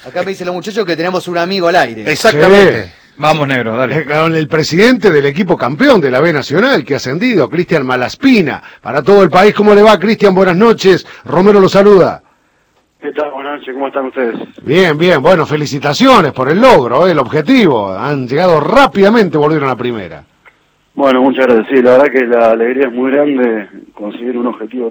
Acá me dicen los muchachos que tenemos un amigo al aire. Exactamente. Sí. Vamos, negro, dale. Con el presidente del equipo campeón de la B Nacional, que ha ascendido, Cristian Malaspina. Para todo el país, ¿cómo le va, Cristian? Buenas noches. Romero lo saluda. ¿Qué tal? Buenas noches, ¿cómo están ustedes? Bien, bien. Bueno, felicitaciones por el logro, el objetivo. Han llegado rápidamente, volvieron a primera. Bueno, muchas gracias. Sí, la verdad que la alegría es muy grande conseguir un objetivo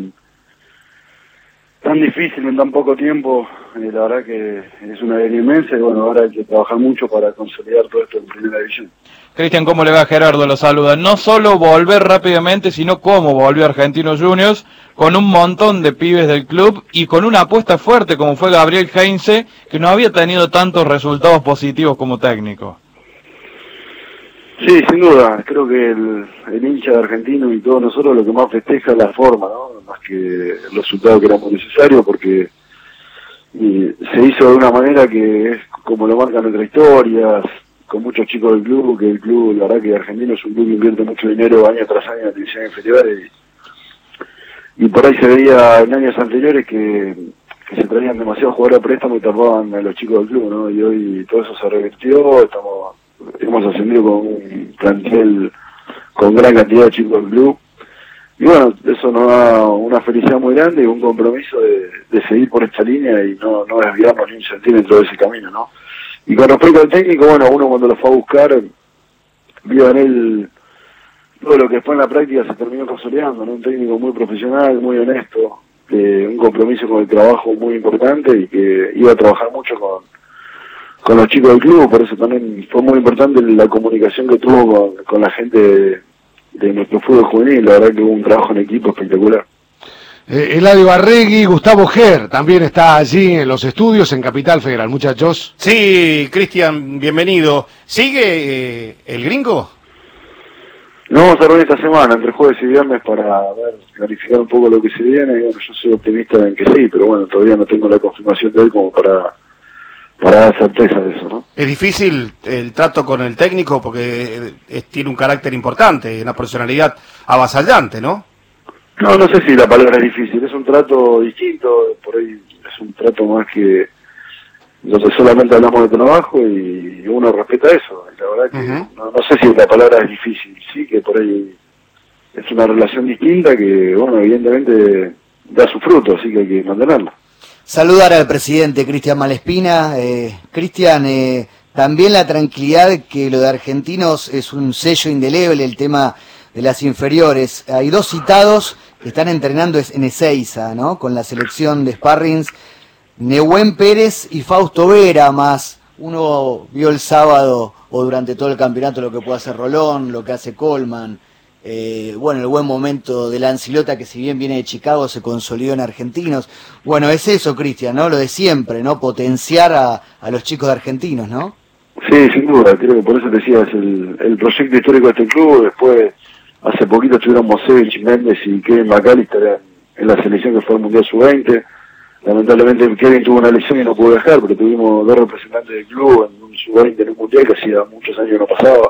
tan difícil en tan poco tiempo. La verdad que es una alegría inmensa y bueno, ahora hay que trabajar mucho para consolidar todo esto en primera división. Cristian, ¿cómo le va? Gerardo lo saluda. No solo volver rápidamente, sino cómo volvió Argentinos Juniors, con un montón de pibes del club y con una apuesta fuerte como fue Gabriel Heinze, que no había tenido tantos resultados positivos como técnico. Sí, sin duda. Creo que el hincha de Argentino y todos nosotros lo que más festeja es la forma, ¿no? Más que el resultado que era muy necesario, porque se hizo de una manera que es como lo marca nuestra historia, con muchos chicos del club, que el club, la verdad que Argentino es un club que invierte mucho dinero año tras año en la división inferior y por ahí se veía en años anteriores que se traían demasiados jugadores a préstamo y tapaban a los chicos del club, ¿no? Y hoy todo eso se revirtió, hemos ascendido con un plantel con gran cantidad de chicos del club y bueno, eso nos da una felicidad muy grande y un compromiso de seguir por esta línea y no desviarnos ni un centímetro de ese camino, ¿no? Y con respecto al técnico, bueno, uno cuando lo fue a buscar vio en él todo lo que después en la práctica se terminó consolidando, ¿no? Un técnico muy profesional, muy honesto, un compromiso con el trabajo muy importante y que iba a trabajar mucho con los chicos del club, por eso también fue muy importante la comunicación que tuvo con la gente de nuestro fútbol juvenil. La verdad que hubo un trabajo en equipo espectacular. Eladio Barregui, Gustavo Ger, también está allí en los estudios en Capital Federal, muchachos. Sí, Cristian, bienvenido. ¿Sigue el gringo? Nos vamos a reunir esta semana, entre jueves y viernes, para clarificar un poco lo que se viene. Y bueno, yo soy optimista en que sí, pero bueno, todavía no tengo la confirmación de él como para dar certeza de eso, ¿no? Es difícil el trato con el técnico porque tiene un carácter importante, una personalidad avasallante, ¿no? No sé si la palabra es difícil, es un trato distinto, por ahí es un trato más que donde solamente hablamos de trabajo y uno respeta eso. La verdad que no sé si la palabra es difícil, sí que por ahí es una relación distinta que, bueno, evidentemente da su fruto, así que hay que mantenerla. Saludar al presidente Cristian Malaspina. Cristian, también la tranquilidad que lo de Argentinos es un sello indeleble, el tema de las inferiores. Hay dos citados que están entrenando en Ezeiza, ¿no? Con la selección de Sparrings, Nehuen Pérez y Fausto Vera, más uno vio el sábado o durante todo el campeonato lo que puede hacer Rolón, lo que hace Coleman. Bueno, el buen momento de Lancilota, que si bien viene de Chicago, se consolidó en Argentinos. Bueno, es eso, Cristian, ¿no? Lo de siempre, ¿no? Potenciar a los chicos de Argentinos, ¿no? Sí, sin duda, creo que por eso te decía, es el proyecto histórico de este club. Después, hace poquito estuvieron Mosevich, Méndez y Kevin McAllister en la selección que fue el Mundial Sub-20. Lamentablemente Kevin tuvo una lesión y no pudo viajar, pero tuvimos dos representantes del club en un Sub-20 en un Mundial que hacía muchos años que no pasaba.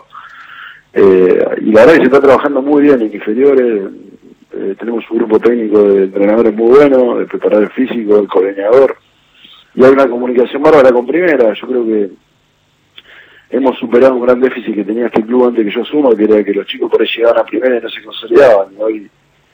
Y la verdad que se está trabajando muy bien en inferiores. Tenemos un grupo técnico de entrenadores muy bueno, de preparador físico, del coordinador, y hay una comunicación bárbara con primera. Yo creo que hemos superado un gran déficit que tenía este club antes que yo asuma, que era que los chicos por ahí llegaban a primera y no se consolidaban. Hoy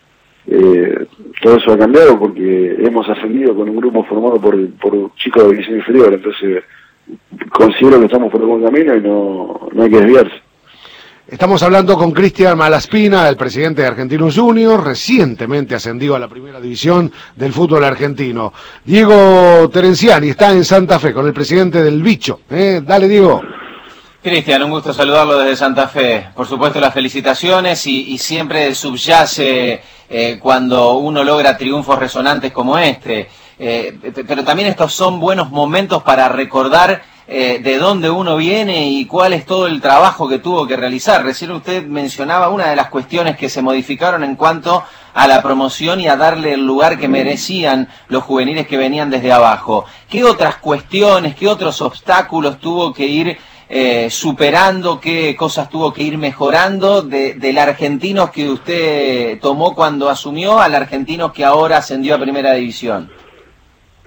todo eso ha cambiado porque hemos ascendido con un grupo formado por chicos de división inferior. Entonces considero que estamos por el buen camino y no hay que desviarse. Estamos hablando con Cristian Malaspina, el presidente de Argentinos Juniors, recientemente ascendido a la primera división del fútbol argentino. Diego Terenciani está en Santa Fe con el presidente del Bicho. Dale, Diego. Cristian, un gusto saludarlo desde Santa Fe. Por supuesto, las felicitaciones y siempre subyace cuando uno logra triunfos resonantes como este. Pero también estos son buenos momentos para recordar de dónde uno viene y cuál es todo el trabajo que tuvo que realizar. Recién usted mencionaba una de las cuestiones que se modificaron en cuanto a la promoción y a darle el lugar que merecían los juveniles que venían desde abajo. ¿Qué otras cuestiones, qué otros obstáculos tuvo que ir superando, qué cosas tuvo que ir mejorando del Argentinos que usted tomó cuando asumió al Argentinos que ahora ascendió a Primera División?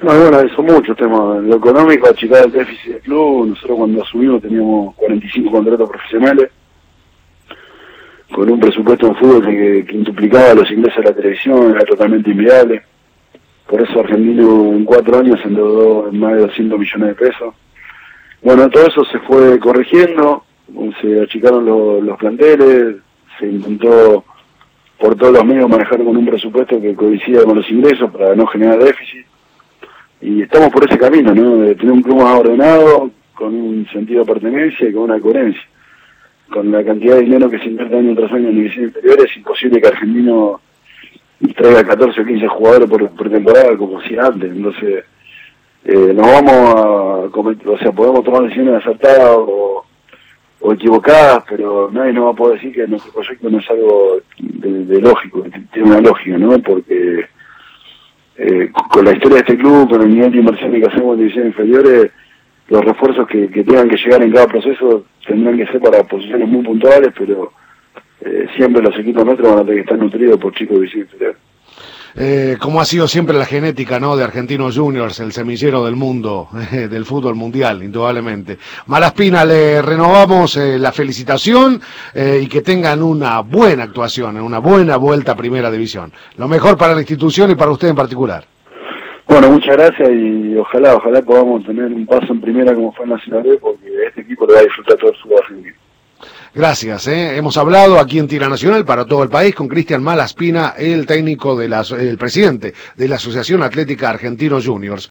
No, bueno, son muchos temas. Lo económico, achicar el déficit del club. Nosotros cuando asumimos teníamos 45 contratos profesionales, con un presupuesto en fútbol que quintuplicaba los ingresos de la televisión, era totalmente inviable. Por eso Argentino en 4 años se endeudó en más de 200 millones de pesos. Bueno, todo eso se fue corrigiendo, se achicaron los planteles, se intentó por todos los medios manejar con un presupuesto que coincida con los ingresos para no generar déficit. Y estamos por ese camino, ¿no? De tener un club más ordenado, con un sentido de pertenencia y con una coherencia. Con la cantidad de dinero que se invierte año tras año en divisiones inferiores, es imposible que Argentino traiga 14 o 15 jugadores por temporada como si antes. Entonces, nos vamos a cometer, o sea, podemos tomar decisiones acertadas o equivocadas, pero nadie nos va a poder decir que nuestro proyecto no es algo de lógico, tiene una lógica, ¿no? Porque con la historia de este club, con el nivel de inversión que hacemos en divisiones inferiores, los refuerzos que tengan que llegar en cada proceso tendrán que ser para posiciones muy puntuales, pero siempre los equipos nuestros van a tener que estar nutridos por chicos de divisiones inferiores. Como ha sido siempre la genética, ¿no?, de Argentinos Juniors, el semillero del mundo, del fútbol mundial, indudablemente. Malaspina, le renovamos la felicitación y que tengan una buena actuación, una buena vuelta a Primera División. Lo mejor para la institución y para usted en particular. Bueno, muchas gracias y ojalá podamos tener un paso en Primera como fue en Nacional B, porque este equipo le va a disfrutar todo el fútbol argentino. Gracias, Hemos hablado aquí en Tira Nacional para todo el país con Cristian Malaspina, el técnico el presidente de la Asociación Atlética Argentinos Juniors.